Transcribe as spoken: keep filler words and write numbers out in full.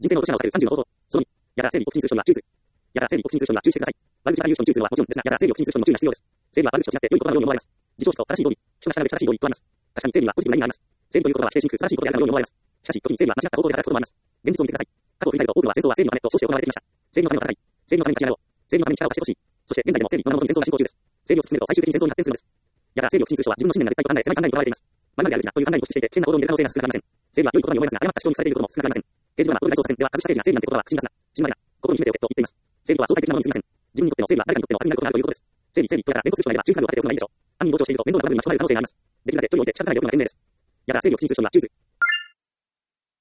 人生の落とし穴を避けるさんじゅうの方法。そのに、やたら整理を口にする人には注意する。やたら整理を口にする人には注意してください。悪口から言う人に注意するのはもちろんですが、やたら整理を口にする人にも注意が必要です。整理は悪口と違って良いことのように思われます。自重視と正しい語尾、人が従うべき正しい語尾とあります。確かに整理はポジティブな意味があります。整理ということは否定しにくく正しいことであるかのように思われます。しかし、時に整理は間違った方法で働くこともあります。現実を見てください。過去を振り返ると多くのは戦争は整理のためと称して行われてきました。整理のための戦い、整理のために立ち上がろう。整理のために力を貸してほしい。そして現在でも整理の名のもとに戦争が進行中です。整理を進めると最終的に戦争に発展するのです。やたら整理を口にする人は自分の信念が絶対と考え、狭い考えにとらわれています。まるであるべきだという考えに固執していて、危険な行動に出る可能性が少なくありません。整理は良いことに思いますが、誤った主張にされていることも少なくありません。現状はまとめない操作戦では、隠した整理が整理なんて言葉は口に出すな。死ぬまでな。心に秘めておけと言っています。整理とは相対的なものに過ぎません。自分にとっての整理は誰かにとっての悪になることがあるということです。整理整理とやら連呼する人がいれば、中華を立てておくのがいいでしょう。暗に同調していると面倒なトラブルに巻き込まれる可能性があります。できるだけ距離を置いて近づかないでおくのが賢明です。やたら整理を口にする人には注意する。